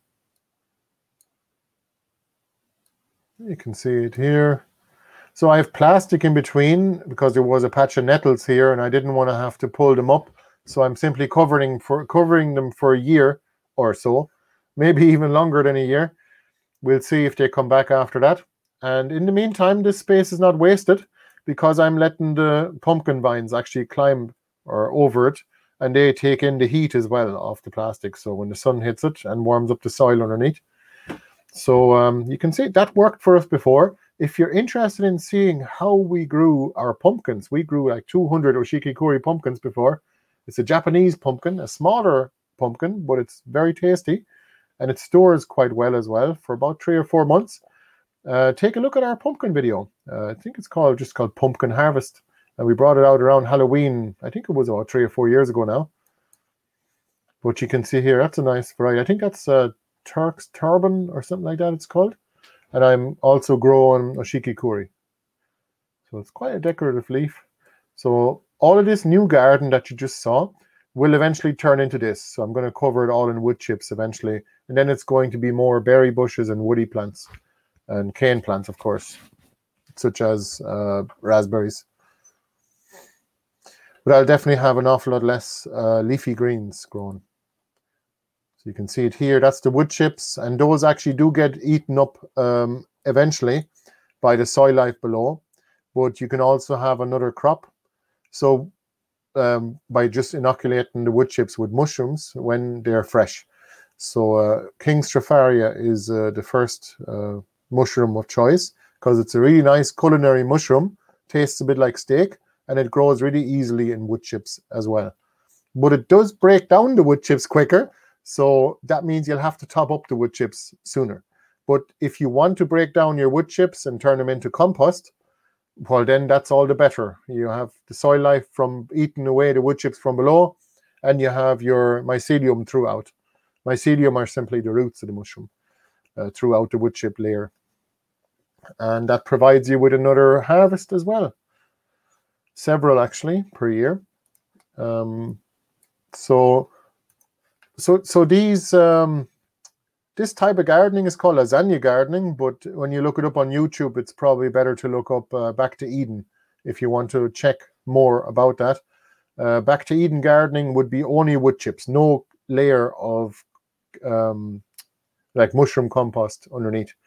You can see it here. So I have plastic in between because there was a patch of nettles here and I didn't want to have to pull them up. So I'm simply covering for covering them for a year or so, maybe even longer than a year. We'll see if they come back after that. And in the meantime, this space is not wasted because I'm letting the pumpkin vines actually climb or over it, and they take in the heat as well off the plastic. So when the sun hits it and warms up the soil underneath. So um, you can see that worked for us before. If you're interested in seeing how we grew our pumpkins, we grew like two hundred Oshikikuri pumpkins before. It's a Japanese pumpkin, a smaller pumpkin, but it's very tasty. And it stores quite well as well for about three or four months. Uh, take a look at our pumpkin video. Uh, I think it's called just called Pumpkin Harvest. And we brought it out around Halloween. I think it was about three or four years ago now. But you can see here, that's a nice variety. I think that's uh, Turk's Turban or something like that it's called. And I'm also growing Oshikikuri. So it's quite a decorative leaf. So all of this new garden that you just saw will eventually turn into this. So I'm going to cover it all in wood chips eventually. And then it's going to be more berry bushes and woody plants. And cane plants, of course, such as uh, raspberries. But I'll definitely have an awful lot less uh, leafy greens grown. So you can see it here. That's the wood chips. And those actually do get eaten up um, eventually by the soil life below. But you can also have another crop. So um, by just inoculating the wood chips with mushrooms when they're fresh. So uh, King Stropharia is uh, the first uh, mushroom of choice because it's a really nice culinary mushroom. Tastes a bit like steak. And it grows really easily in wood chips as well. But it does break down the wood chips quicker. So that means you'll have to top up the wood chips sooner. But if you want to break down your wood chips and turn them into compost, well, then that's all the better. You have the soil life from eating away the wood chips from below, and you have your mycelium throughout. Mycelium are simply the roots of the mushroom uh, throughout the wood chip layer. And that provides you with another harvest as well. Several actually per year. Um, so, so, so these um, this type of gardening is called lasagna gardening. But when you look it up on YouTube, it's probably better to look up uh, Back to Eden if you want to check more about that. Uh, Back to Eden gardening would be only wood chips, no layer of um, like mushroom compost underneath.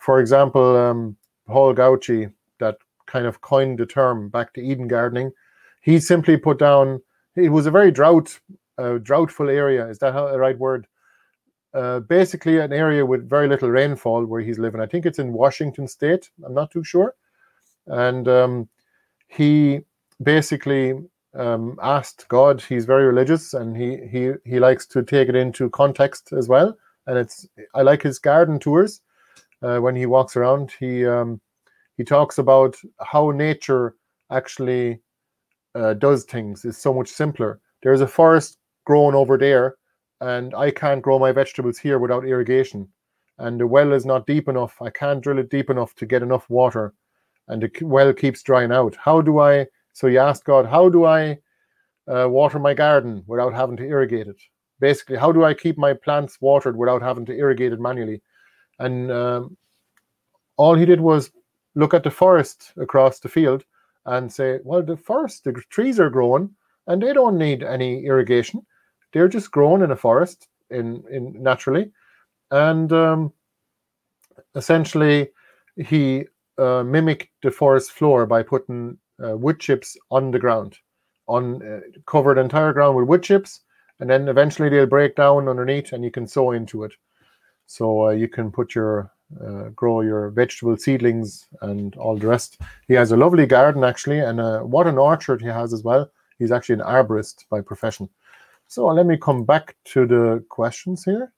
For example, um, Paul Gauci, that kind of coined the term back to Eden gardening, he simply put down, it was a very drought, uh, droughtful area. Is that how, the right word? Uh, basically an area with very little rainfall where he's living. I think it's in Washington State. I'm not too sure. And um, he basically um, asked God. He's very religious, and he he he likes to take it into context as well. And it's I like his garden tours. Uh, when he walks around, he um, he talks about how nature actually uh, does things. Is so much simpler. There's a forest growing over there, and I can't grow my vegetables here without irrigation. And the well is not deep enough. I can't drill it deep enough to get enough water, and the well keeps drying out. How do I? So you ask God, how do I uh, water my garden without having to irrigate it? Basically, how do I keep my plants watered without having to irrigate it manually? And um, all he did was look at the forest across the field and say, well, the forest, the trees are growing, and they don't need any irrigation. They're just growing in a forest in, in naturally. And um, essentially, he uh, mimicked the forest floor by putting uh, wood chips on the ground, on uh, covered entire ground with wood chips, and then eventually they'll break down underneath, and you can sow into it. So uh, you can put your uh, grow your vegetable seedlings and all the rest. He has a lovely garden actually, and uh, what an orchard he has as well. He's actually an arborist by profession. So let me come back to the questions here.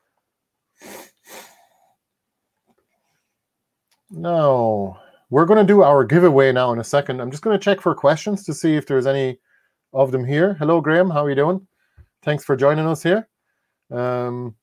Now, we're going to do our giveaway now in a second. I'm just going to check for questions to see if there's any of them here. Hello, Graham. How are you doing? Thanks for joining us here. Um,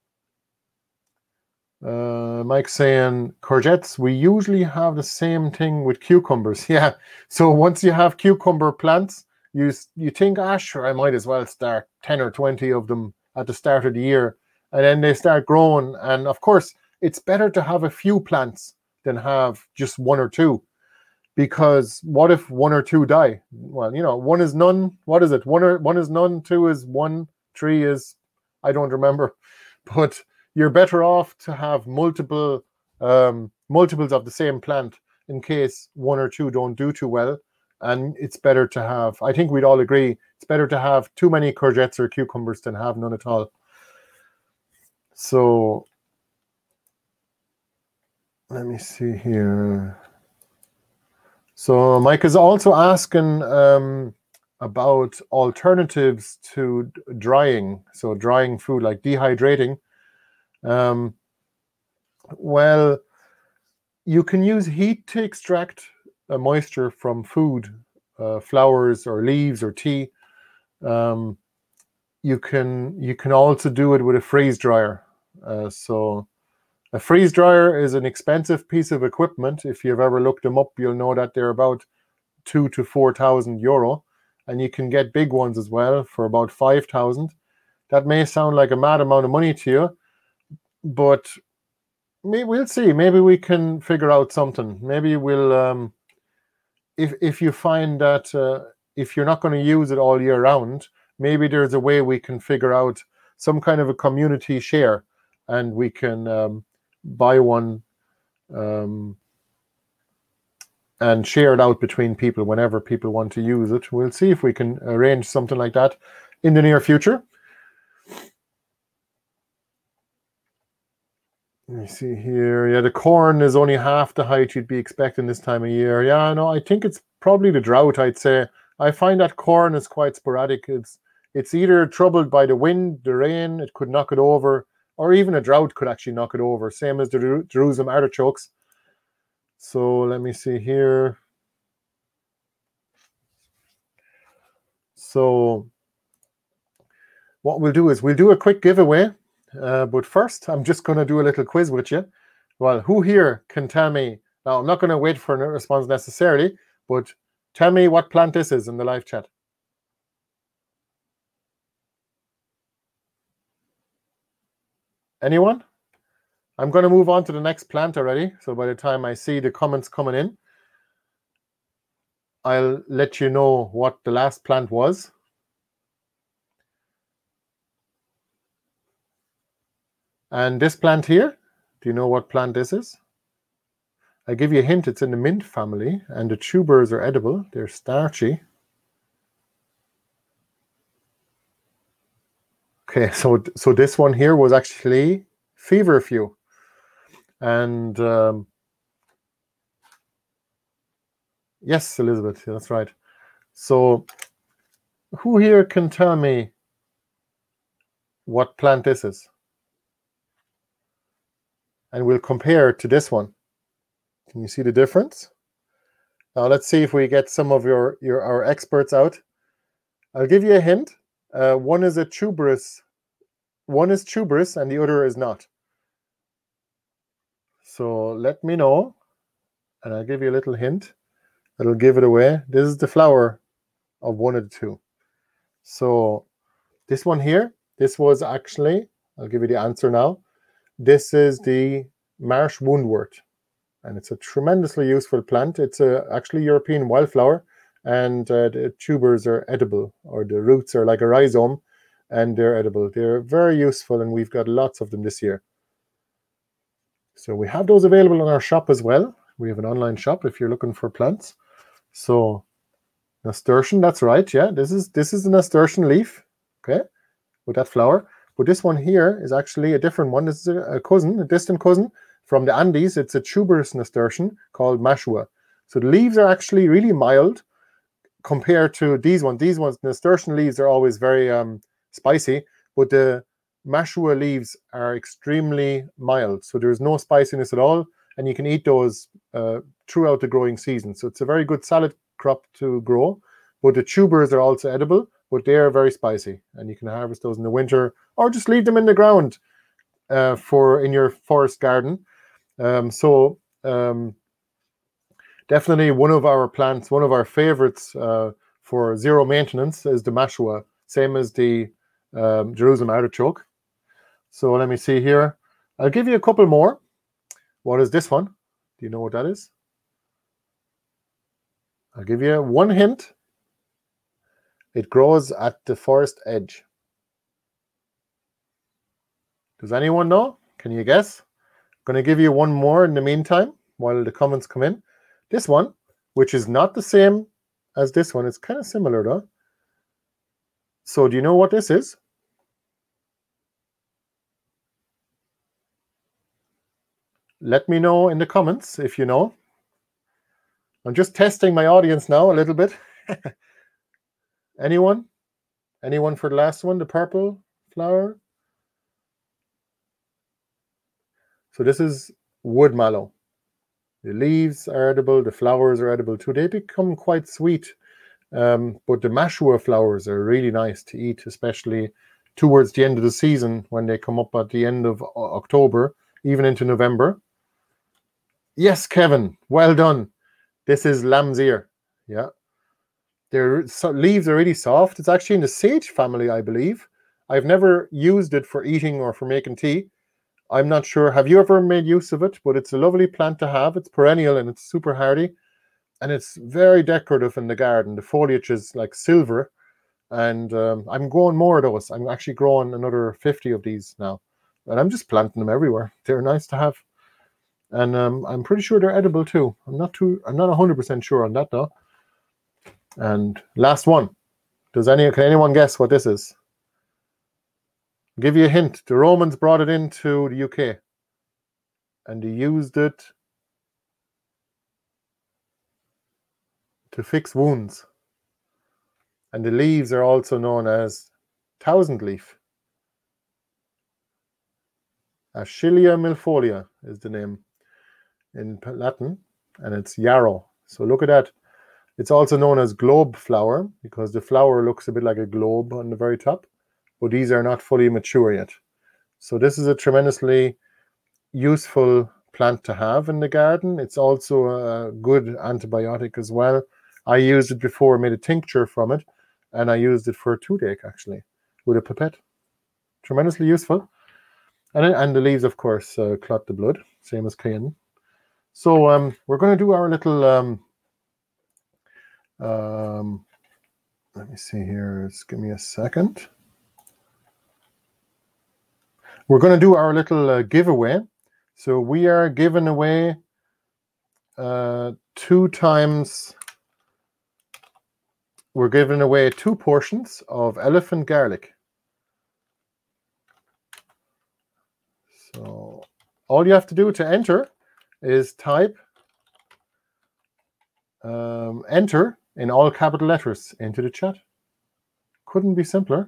uh, Mike saying, courgettes, we usually have the same thing with cucumbers. Yeah. So once you have cucumber plants, you, you think, ah, sure, I might as well start ten or twenty of them at the start of the year. And then they start growing. And of course, it's better to have a few plants than have just one or two, because what if one or two die? Well, you know, one is none. What is it? One or one is none. Two is one. Three is, I don't remember. But you're better off to have multiple um, multiples of the same plant in case one or two don't do too well. And it's better to have. I think we'd all agree it's better to have too many courgettes or cucumbers than have none at all. So. Let me see here. So Mike is also asking um, about alternatives to drying. So drying food, like dehydrating. Um, well, you can use heat to extract uh, moisture from food, uh, flowers or leaves or tea. Um, you can you can also do it with a freeze dryer. Uh, so. A freeze dryer is an expensive piece of equipment. If you've ever looked them up, you'll know that they're about two to four thousand euro, and you can get big ones as well for about five thousand. That may sound like a mad amount of money to you, but maybe we'll see. Maybe we can figure out something. Maybe we'll, um, if if you find that uh, if you're not going to use it all year round, maybe there's a way we can figure out some kind of a community share, and we can. Um, buy one um, and share it out between people whenever people want to use it. We'll see if we can arrange something like that in the near future. Let me see here. Yeah, the corn is only half the height you'd be expecting this time of year. Yeah, no, I think it's probably the drought, I'd say. I find that corn is quite sporadic. It's it's either troubled by the wind, the rain, it could knock it over, or even a drought could actually knock it over, same as the Jerusalem artichokes. So let me see here. So what we'll do is we'll do a quick giveaway. Uh, but first, I'm just going to do a little quiz with you. Well, who here can tell me? Now, I'm not going to wait for a response necessarily, but tell me what plant this is in the live chat. Anyone? I'm going to move on to the next plant already. So by the time I see the comments coming in, I'll let you know what the last plant was. And this plant here, do you know what plant this is? I give you a hint, it's in the mint family, and the tubers are edible. They're starchy. Okay, so so this one here was actually feverfew. And um, yes, Elizabeth, that's right. So who here can tell me what plant this is? And we'll compare to this one. Can you see the difference? Now let's see if we get some of your, your our experts out. I'll give you a hint. Uh, one is a tuberous, one is tuberous and the other is not. So let me know, and I'll give you a little hint. It'll give it away. This is the flower of one of the two. So this one here, this was actually, I'll give you the answer now. This is the marsh woundwort, and it's a tremendously useful plant. It's a actually European wildflower, and uh, the tubers are edible, or the roots are like a rhizome, and they're edible. They're very useful, and we've got lots of them this year. So we have those available in our shop as well. We have an online shop if you're looking for plants. So nasturtium, that's right. Yeah, this is this is a nasturtium leaf, okay, with that flower. But this one here is actually a different one. This is a, a cousin, a distant cousin from the Andes. It's a tuberous nasturtium called Mashua. So the leaves are actually really mild compared to these ones. These ones, nasturtium leaves are always very um, spicy, but the Mashua leaves are extremely mild. So there's no spiciness at all, and you can eat those uh, throughout the growing season. So it's a very good salad crop to grow. But the tubers are also edible, but they are very spicy, and you can harvest those in the winter or just leave them in the ground uh, for in your forest garden. Um, so um, definitely one of our plants, one of our favorites uh, for zero maintenance is the Mashua, same as the um, Jerusalem artichoke. So let me see here. I'll give you a couple more. What is this one? Do you know what that is? I'll give you one hint. It grows at the forest edge. Does anyone know? Can you guess? I'm going to give you one more in the meantime while the comments come in. This one, which is not the same as this one, it's kind of similar though. So do you know what this is? Let me know in the comments if you know. I'm just testing my audience now a little bit. Anyone? Anyone for the last one, the purple flower? So this is wood mallow. The leaves are edible, the flowers are edible too. They become quite sweet, um, but the Mashua flowers are really nice to eat, especially towards the end of the season when they come up at the end of October, even into November. Yes, Kevin, well done. This is lamb's ear. Yeah. Their so, leaves are really soft. It's actually in the sage family, I believe. I've never used it for eating or for making tea. I'm not sure. Have you ever made use of it? But it's a lovely plant to have. It's perennial and it's super hardy. And it's very decorative in the garden. The foliage is like silver. And um, I'm growing more of those. I'm actually growing another fifty of these now. And I'm just planting them everywhere. They're nice to have. And um, I'm pretty sure they're edible too. I'm not too, I'm not one hundred percent sure on that though. And last one. Does any, can anyone guess what this is? I'll give you a hint. The Romans brought it into the U K. And they used it to fix wounds. And the leaves are also known as thousand leaf. Achillea milfolia is the name in Latin, and it's yarrow. So look at that. It's also known as globe flower because the flower looks a bit like a globe on the very top, but these are not fully mature yet. So this is a tremendously useful plant to have in the garden. It's also a good antibiotic as well. I used it before, made a tincture from it, and I used it for a toothache actually with a pipette. Tremendously useful. And, and the leaves, of course, uh, clot the blood, same as cayenne. So um, we're going to do our little, um, um, let me see here, just give me a second. We're going to do our little uh, giveaway. So we are giving away uh, two times, we're giving away two portions of elephant garlic. So all you have to do to enter is type um, enter in all capital letters into the chat. Couldn't be simpler.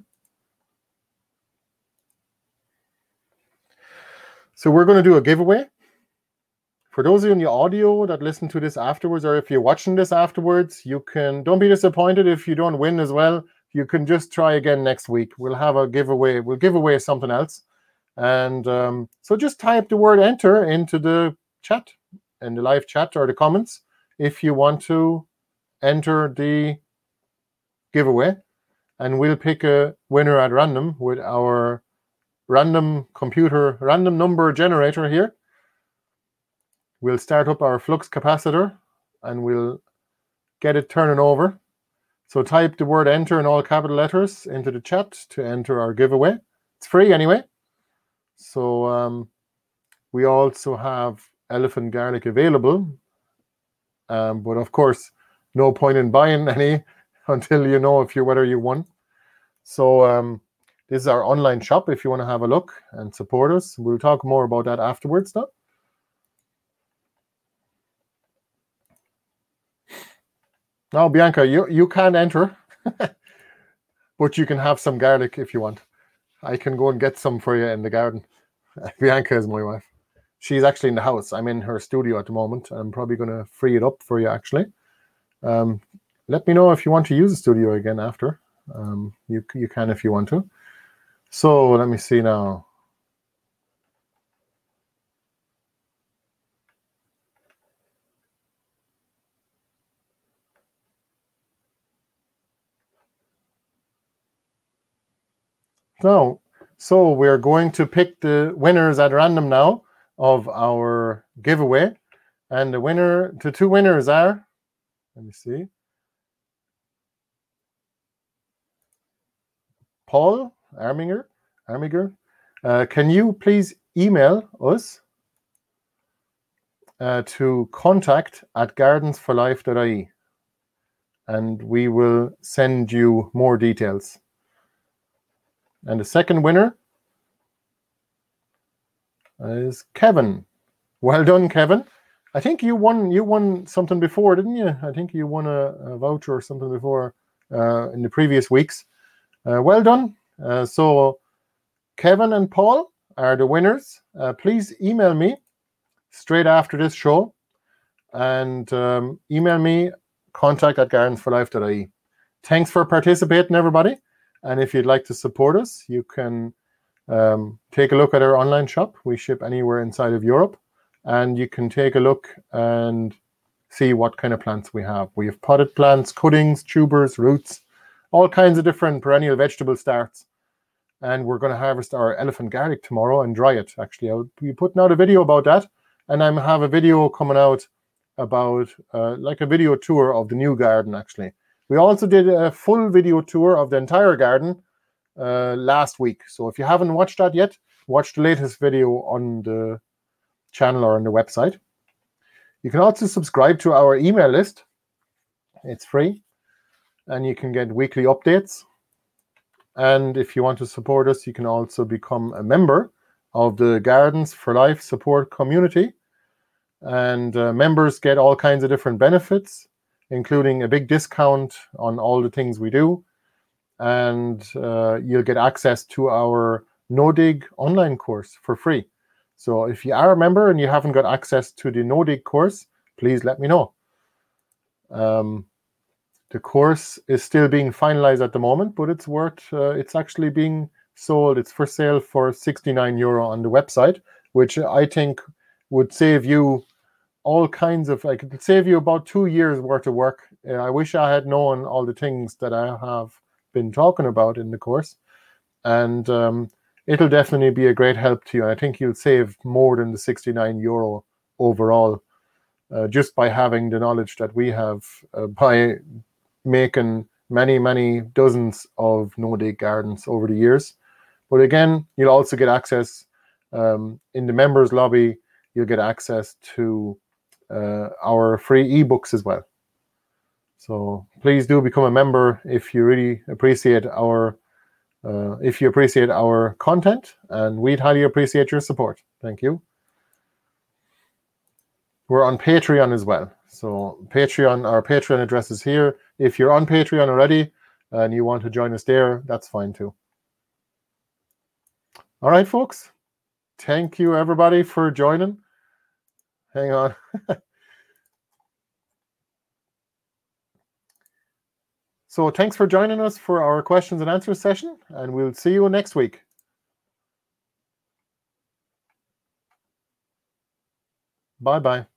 So we're going to do a giveaway. For those of you in the audio that listen to this afterwards, or if you're watching this afterwards, you can, don't be disappointed if you don't win as well. You can just try again next week. We'll have a giveaway. We'll give away something else. And um, so just type the word enter into the chat, in the live chat or the comments, if you want to enter the giveaway. And we'll pick a winner at random with our random computer, random number generator here. We'll start up our flux capacitor and we'll get it turning over. So type the word enter in all capital letters into the chat to enter our giveaway. It's free anyway. So um, we also have elephant garlic available. Um, but of course, no point in buying any until you know if you whether you won. So um, this is our online shop if you want to have a look and support us. We'll talk more about that afterwards though. Now, Bianca, you, you can't enter, but you can have some garlic if you want. I can go and get some for you in the garden. Bianca is my wife. She's actually in the house. I'm in her studio at the moment. I'm probably going to free it up for you, actually. Um, let me know if you want to use the studio again after. Um, you, you can if you want to. So let me see now. No, so we're going to pick the winners at random now of our giveaway. And the winner, the two winners are, let me see, Paul Arminger. Armiger, uh, can you please email us uh, to contact at gardens for life dot I E and we will send you more details. And the second winner is Kevin. Well done, Kevin. I think you won you won something before, didn't you? I think you won a, a voucher or something before uh, in the previous weeks. Uh, well done. Uh, so Kevin and Paul are the winners. Uh, please email me straight after this show and um, email me contact at gardens for life dot I E. Thanks for participating, everybody. And if you'd like to support us, you can um, take a look at our online shop. We ship anywhere inside of Europe. And you can take a look and see what kind of plants we have. We have potted plants, cuttings, tubers, roots, all kinds of different perennial vegetable starts. And we're going to harvest our elephant garlic tomorrow and dry it. Actually, I'll be putting out a video about that. And I have a video coming out about uh, like a video tour of the new garden, actually. We also did a full video tour of the entire garden uh, last week. So if you haven't watched that yet, watch the latest video on the channel or on the website. You can also subscribe to our email list. It's free. And you can get weekly updates. And if you want to support us, you can also become a member of the Gardens for Life support community. And uh, members get all kinds of different benefits, including a big discount on all the things we do. And uh, you'll get access to our No-Dig online course for free. So if you are a member and you haven't got access to the No-Dig course, please let me know. Um, the course is still being finalized at the moment, but it's worth, uh, it's actually being sold. It's for sale for sixty-nine euro on the website, which I think would save you all kinds of, like, it could save you about two years worth of work. Uh, I wish I had known all the things that I have been talking about in the course. And um, it'll definitely be a great help to you. I think you'll save more than the sixty-nine euro overall uh, just by having the knowledge that we have uh, by making many, many dozens of no-dig gardens over the years. But again, you'll also get access um, in the members lobby. You'll get access to uh, our free ebooks as well. So please do become a member if you really appreciate our uh, if you appreciate our content, and we'd highly appreciate your support. Thank you. We're on Patreon as well. So Patreon, our Patreon address is here. If you're on Patreon already and you want to join us there, that's fine too. All right, folks. Thank you, everybody, for joining. Hang on. So thanks for joining us for our questions and answers session, and we'll see you next week. Bye-bye.